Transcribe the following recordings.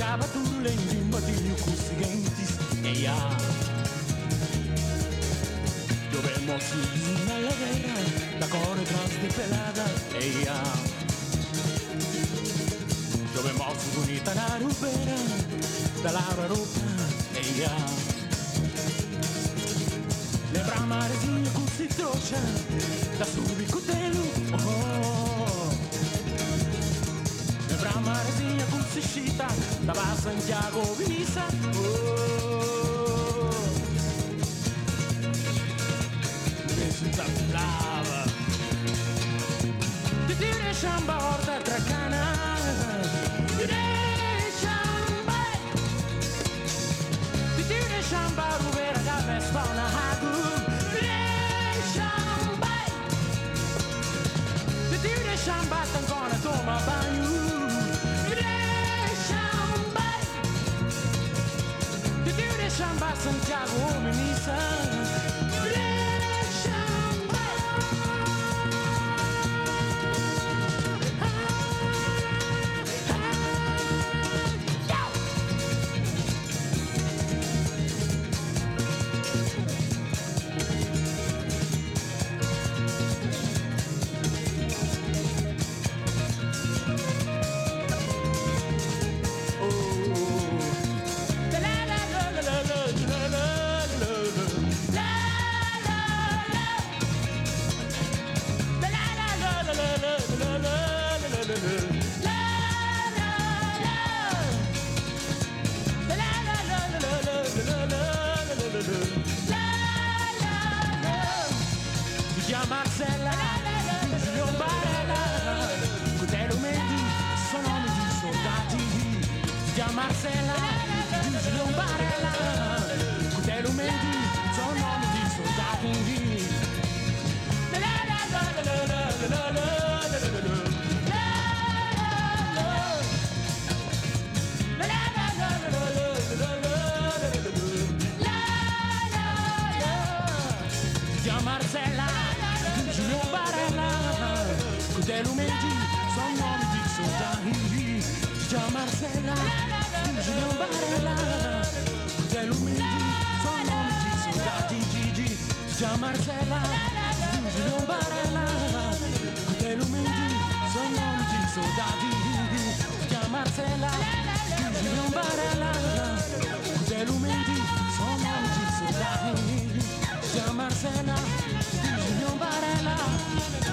Acaba tudo lendo matinho com os seguintes. Dovemos ir na ladeira da cor trans de pelada. Dovemos bonita na rubeira da Laura Roupa. Lembra a marezinha com se trouxa da subicutelo. Lembra a marezinha com se chita da Santiago Vinissa. Senza brava ti tiri shamba orda tracana ti tiri shamba rubera da vespana hagu ti tiri shamba tancona toma banho ti tiri shamba Santiago Vinissa. Marcella, Giulio Barella, Cutelo Mendi, sono nomi di soldati. Già Marcella, Giulio Barella, Cutelo Mendi, sono nomi di soldati. Già Marcella, Giulio Barella, Cutelo Mendi, sono nomi di soldati. Già Marcella, Giulio Barella, Cutelo Mendi, sono nomi di soldati. Già Marcella, Giulio Barella, Cutelo Mendi, sono nomi di soldati. Già Marcella, Giulio Barella, Cutelo Mendi, sono nomi di soldati. Già Marcella, Giulio Barella.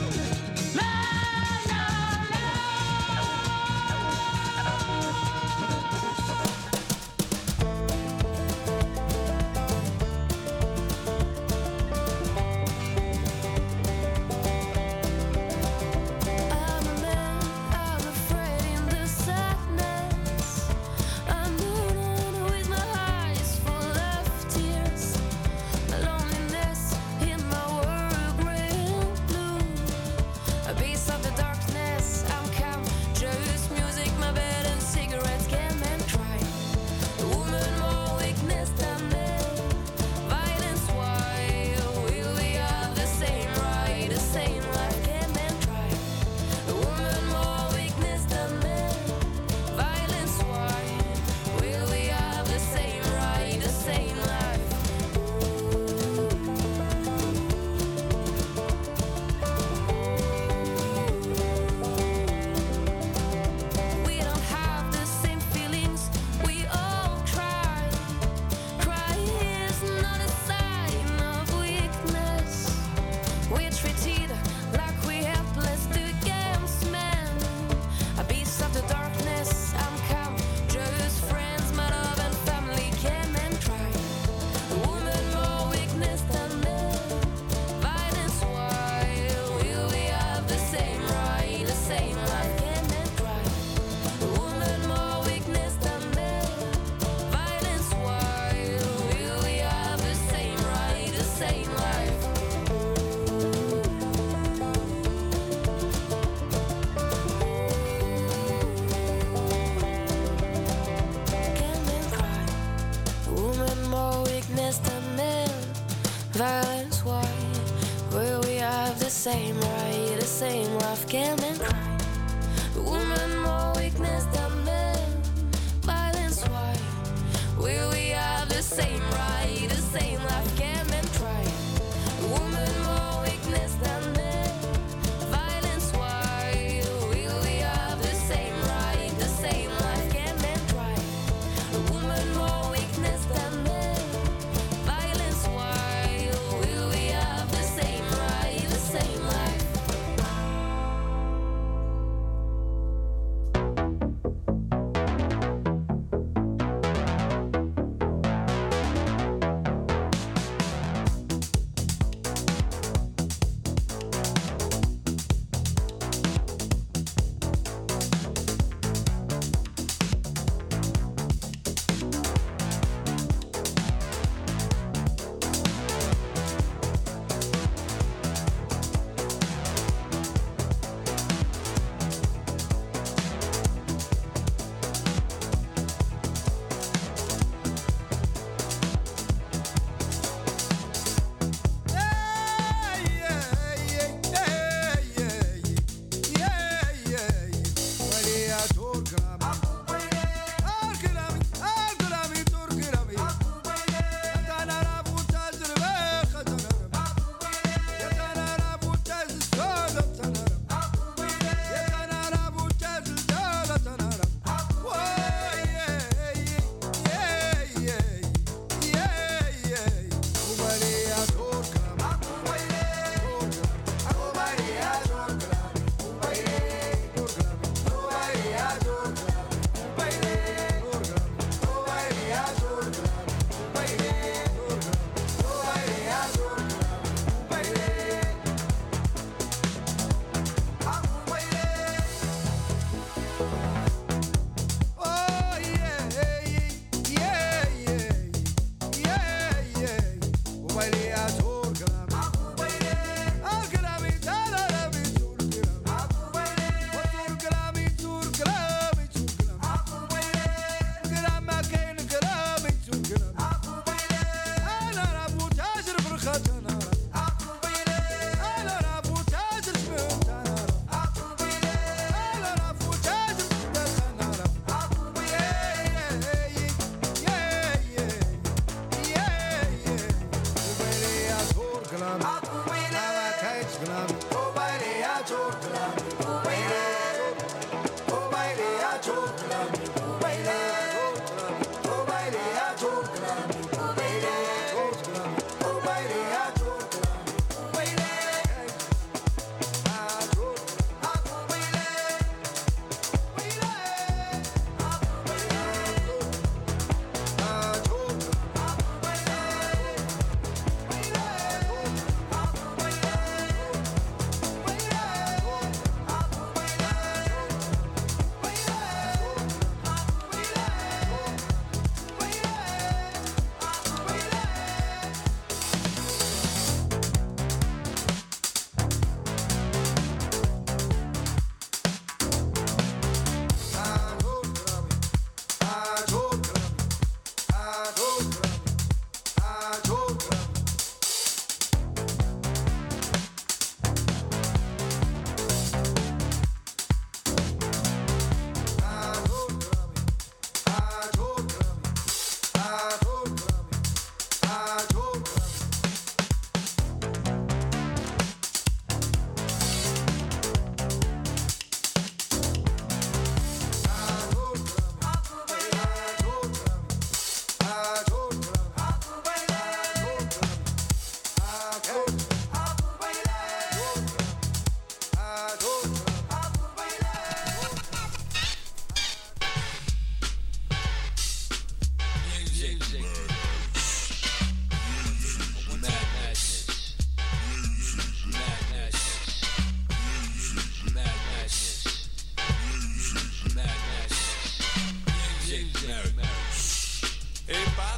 violence, why will we have the same right, the same love, can men cry? Woman more weakness than men, violence.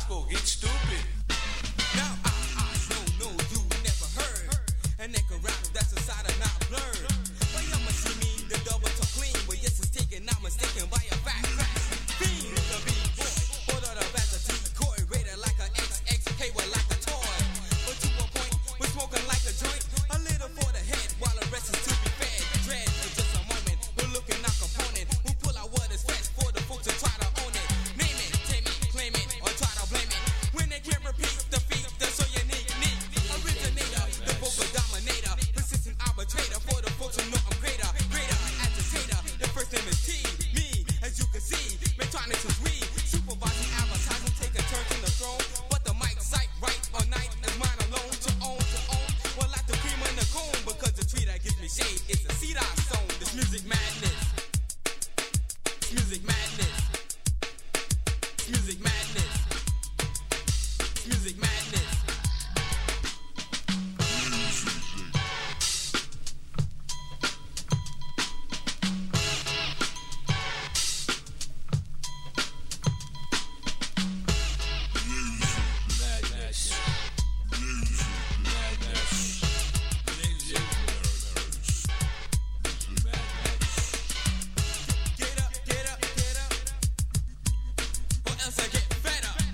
gospel, get stupid. Now I know you never heard an echo rap that's a side of not blurred. But you must see me, the double to clean. But yes, it's taken, not mistaken by a fat crack. Fiend is a B-boy, ordered up as a decoy, rated like a XXK, well like a toy. But to a point, we're smoking like a joint, a little for the head, while the rest is to be fed. Dread for just a moment, we're looking like opponent, who pull out what is fresh for the folks to try to own it. Name it, tame it, claim it, or try to blame it. When they can't repeat the feat, that's so unique. Originator, the vocal dominator, persistent arbitrator for the folks who know I'm greater. Greater agitator, the first name is T. Me, as you can see, Metronics is we. Supervising advertising, take a turn to the throne. But the mic sight right all night is mine alone. To own, well like the cream in the cone. Because the tree that gives me shade is a seed I sown. This music madness. It's music madness. It's music madness. It's music madness. Get up, or else I get fed up.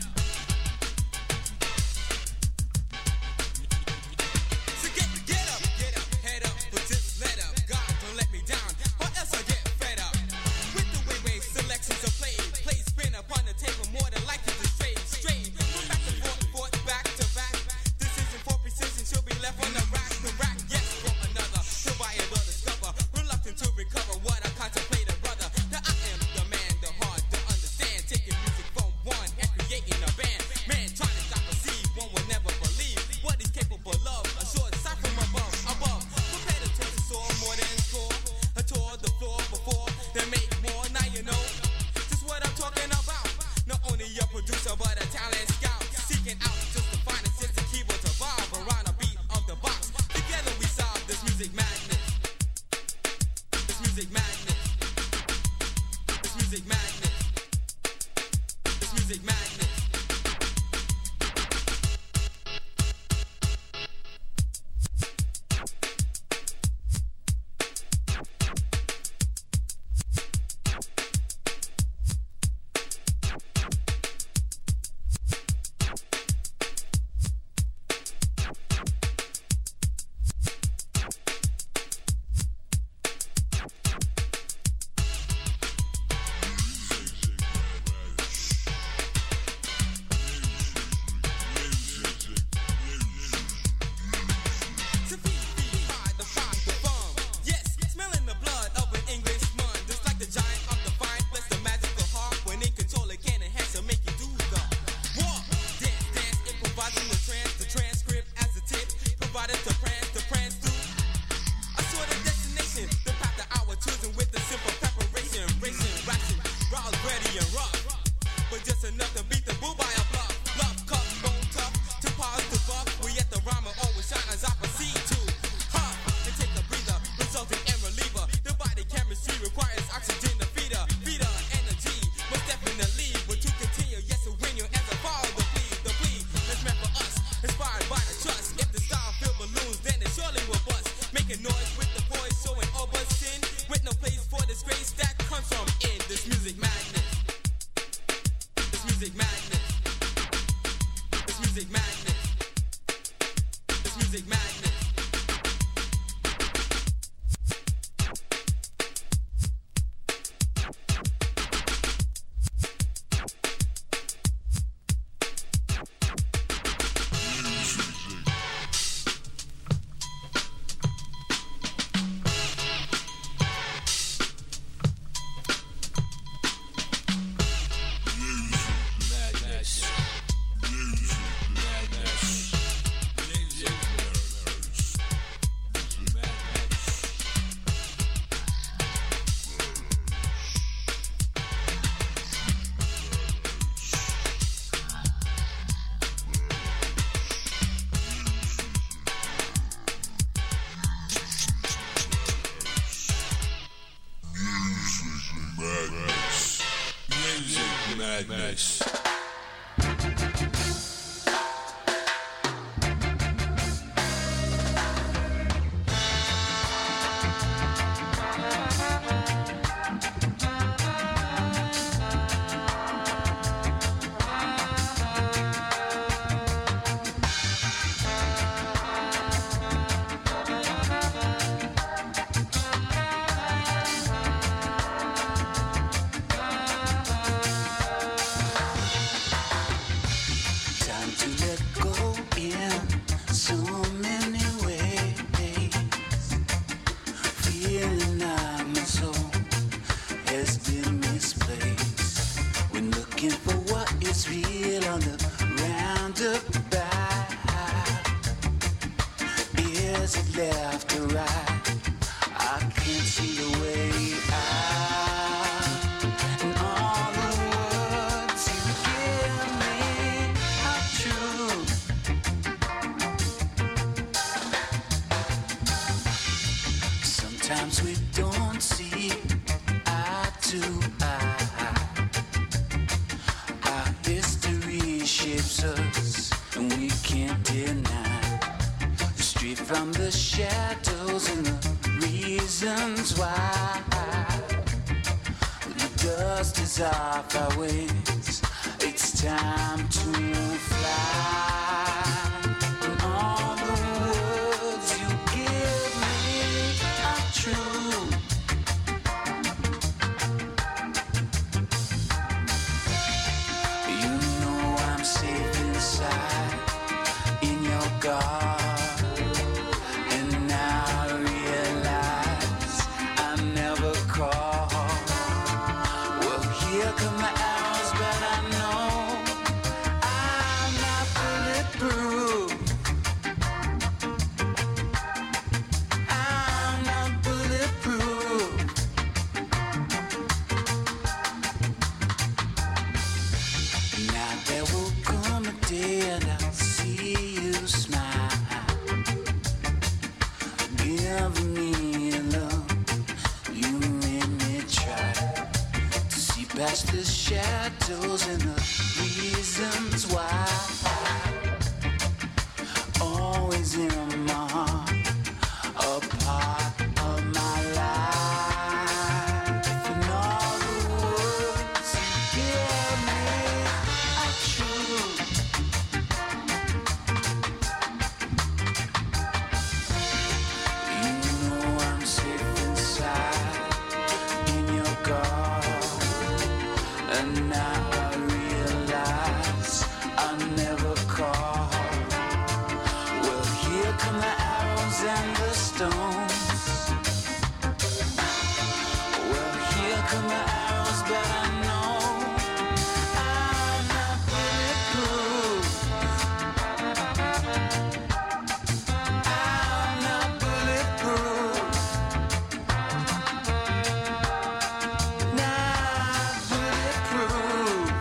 So get up, head up, but just let up. God, don't let me down, or else I get fed up. With the way selections are played, plays spin upon the table more than likely to straight. Go back to forth, back to back. This isn't for precision, she'll be left on the rack. Yes, for another, till by it will discover. Reluctant to recover what I contemplated, brother. That I am the man, the hard to understand. Taking music from one and creating a band. Man, trying to stop a seed, one will never believe what he's capable of. A short sight from above. Prepare to touch the soul more than score. I tore the floor before, then make more. Now you know just what I'm talking about. Not only a producer, but a talent scout. Seeking out just the finest hits the keyboard to vibe around a beat of the box. Together we solve this music madness. This music madness. This music madness. This music madness. Madness. looking for what is real on the roundabout. Is it left or right? I can't see the way out. And all the words you give me are true. Sometimes we don't see eye to eye. Our history shapes us, and we can't deny. Straight from the shadows and the reasons why. The dust is off our wings. It's time to fly. And all the words you give me are true. You know I'm safe inside in your garden. Past the shadows and the reasons why. Always in my heart, a part of my life. And all the words you give me are true. You know I'm safe inside in your garden. And now I realize I never called. Well, here come the arrows and the stones. Well, here come the arrows, but I know I'm not bulletproof. I'm not bulletproof. Not bulletproof.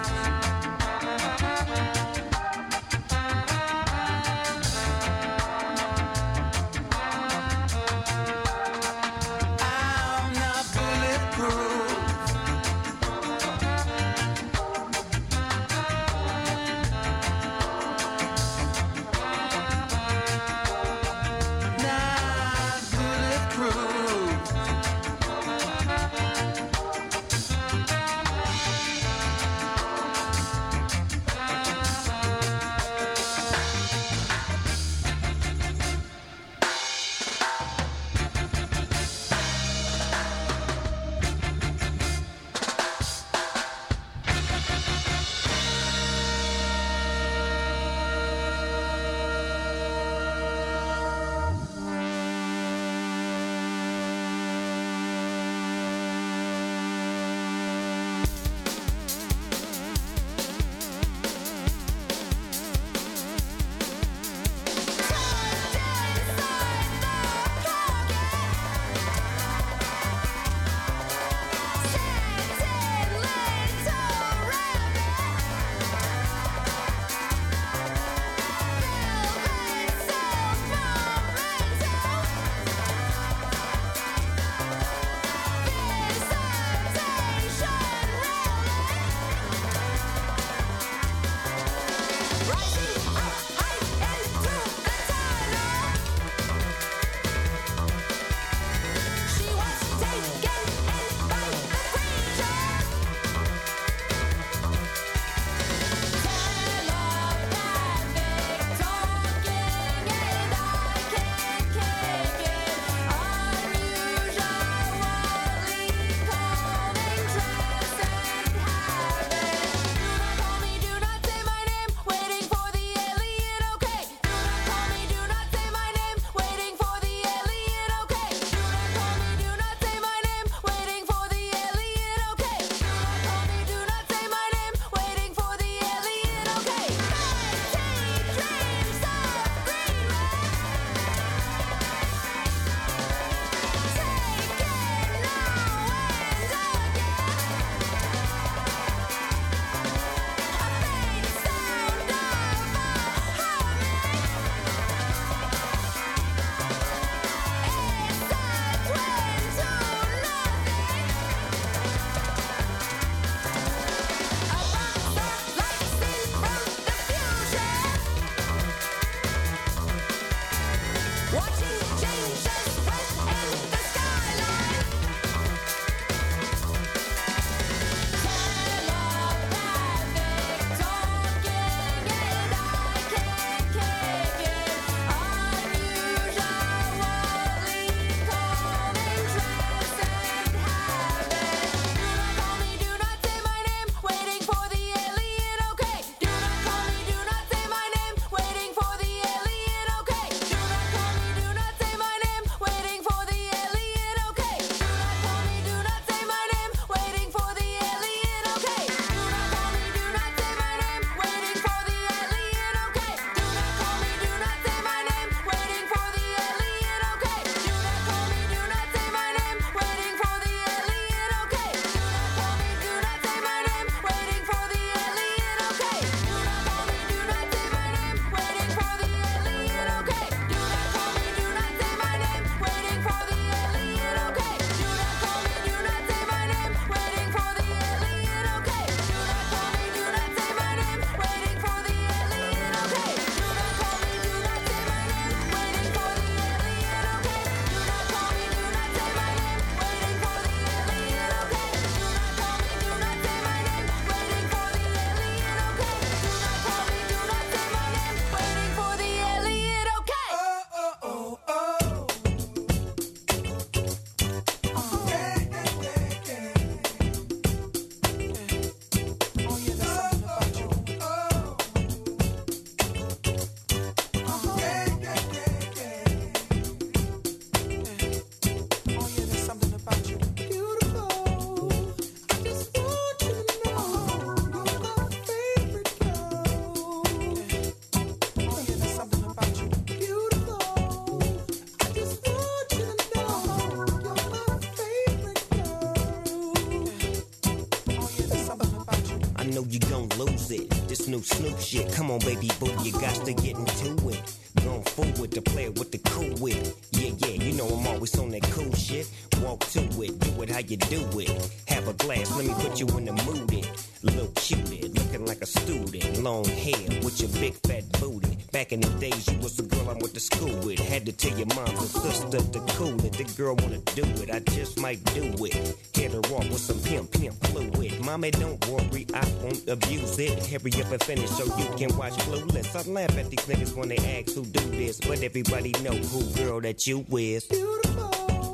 know you gon' lose it. This new Snoop shit, come on baby boo, you got to get into it. Going forward to play with the cool wit. Yeah, you know I'm always on that cool shit. Walk to it, do it how you do it. Have a glass, let me put you in the mood. Little cutie, looking like a student. Long hair with your big fat booty. Back in the days, you was the girl I went to school with. Had to tell your mom and sister to cool it. The girl wanna do it, I just might do it. Hit her off with some pimp fluid. Mommy, don't worry, I won't abuse it. Hurry up and finish so you can watch Clueless. I laugh at these niggas when they ask who do this, but everybody know who girl that you with. Beautiful.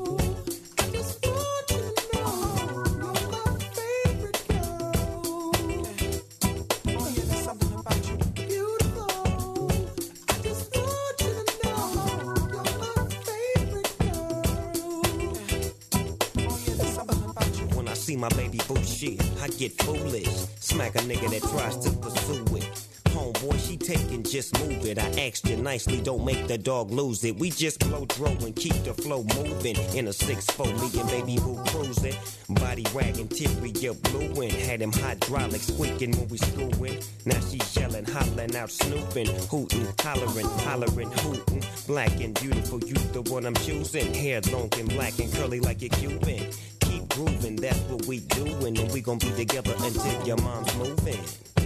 See my baby boo shit, I get foolish. Smack a nigga that tries to pursue it. Homeboy, she taking, just move it. I asked you nicely, don't make the dog lose it. We just blow dro and keep the flow moving. In a 6'4", me and baby boo cruising. Body wagging, interior blueing. Had him hydraulic squeaking when we screwing. Now she yelling, hollering out, snooping, hooting, hollering, hooting. Black and beautiful, you the one I'm choosing. Hair long and black and curly like a Cuban. Keep grooving, that's what we doing, and we gon' be together until your mom's moving.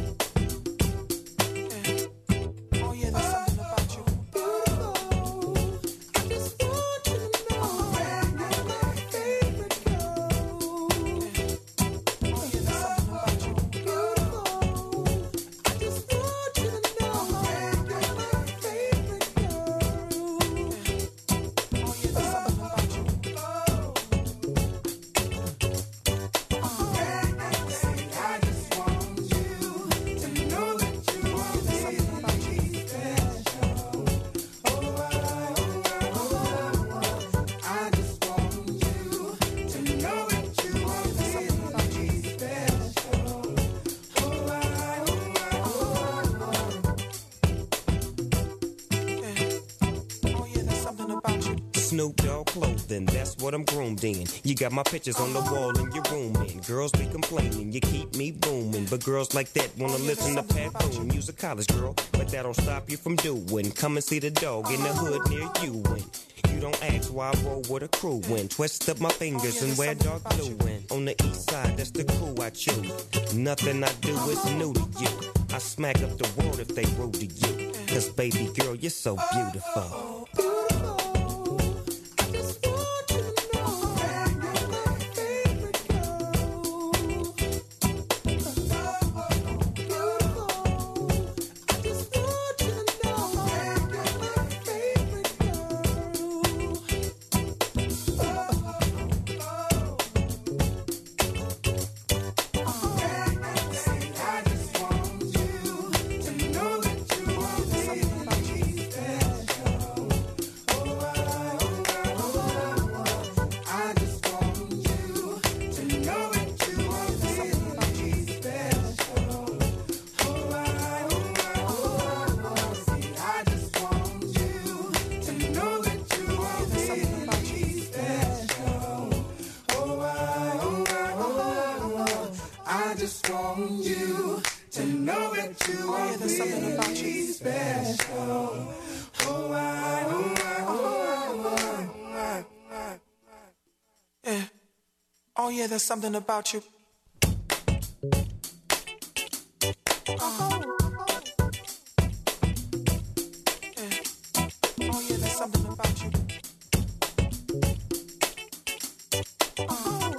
Oh yeah, there's something about you. Beautiful. I just want you to know you're my favorite girl. Oh yeah, there's something about you. Beautiful. I just want you to know you're my favorite girl. Oh yeah, there's something about you. Snoop Dogg clothing, that's what I'm groomed in. You got my pictures on the wall in your room, and girls be complaining, you keep me booming. But girls like that wanna listen to Pat Boone. You's a college girl, but that don't stop you from doing. Come and see the dog in the hood near you. And you don't ask why I roll with a crew. And twist up my fingers and wear dark blue. And on the east side, that's the crew I choose. Nothing I do is new to you. I smack up the world if they rude to you. Cause baby girl, you're so beautiful. Oh yeah, there's something about you. Oh yeah, there's something about you. Oh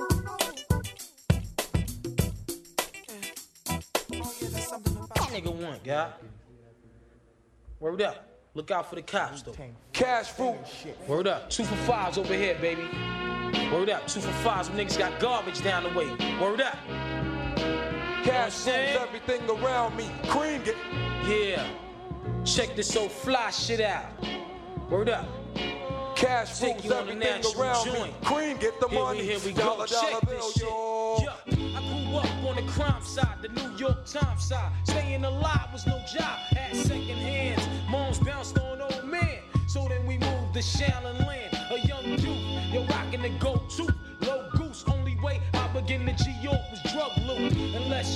yeah, there's something about you. That nigga one, guy. Word up. Look out for the cops, though. Cash fruit. Word up. 2 for 5s over here, baby. Word up. 2 for 5s. Some niggas got garbage down the way. Word up. Cash rules everything around me. Cream it. Yeah. Check this old fly shit out. Word up. Cash rules everything around me. Cream get the money. Here we go. Check this shit. Yeah. I grew up on the crime side, the New York Times side. Staying alive was no job. Had second hands. Moms bounced on old man. So then we moved to Shaolin Land. A young youth, you're rocking the go-to. Low goose, only way I begin to G-York was drug loot. And let's start it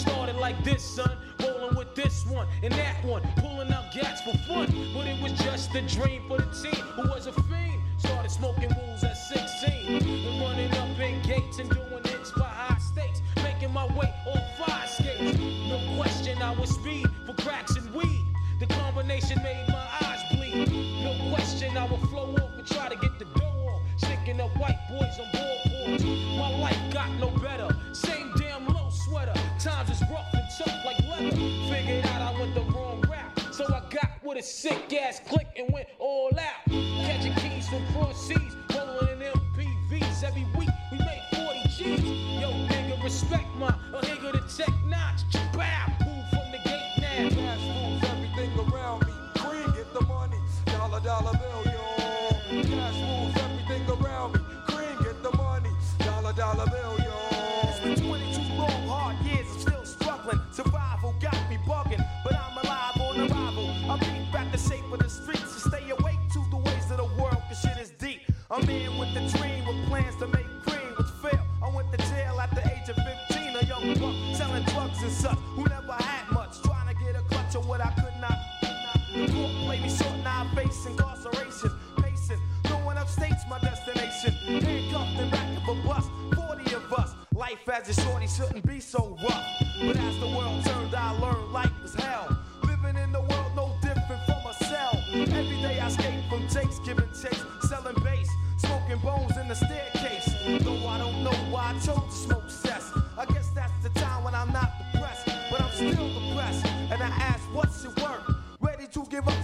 like this, son. Rolling with this one and that one, pulling out gats for fun. But it was just a dream for the team who was a fiend. Started smoking rules at 16 and running up in gates and doing hits for high stakes, making my way on fire skates. No question, I was speed for cracks and weed. The combination made my eyes bleed. No question, I would flow off and try to get the dough off, sticking up white boys on ballboards. My life got no better. Same damn low sweater. Times is rough and tough like leather. Figured out I went the wrong route, so I got with a sick ass click and went all out. Catching keys from cross seas, rolling in MPVs. Every week we made 40 G's. Yo, nigga, respect my a nigga to tech notch. Bow, move from the gate now. Cash moves everything around me. Cream, get the money. Dollar, dollar bill, yo. Cash moves everything around me. Cream, get the money. Dollar, dollar bill, yo. It's been 22 long, hard years. I'm still struggling. Survival got me bugging, but I'm alive on arrival. I beat back the shape of the streets to stay awake to the ways of the world, cause shit is deep. I'm in with the dream, with plans to make cream, which fail. I went to jail at the age of 15, a young buck selling drugs and such, who never had much, trying to get a clutch of what I could not. The court played me short, now I face incarceration. Pacing, going upstate's my destination. Handcuffed in back of a bus, 40 of us. Life as a shorty shouldn't be so rough. But as the world turned, I learned life was hell. Living in the world no different from a cell. Every day I escape from takes, giving chase, selling bass, smoking bones in the staircase. Though I don't know why I chose to smoke cess. I guess that's the time when I'm not depressed, but I'm still depressed. And I ask, what's it worth? Ready to give up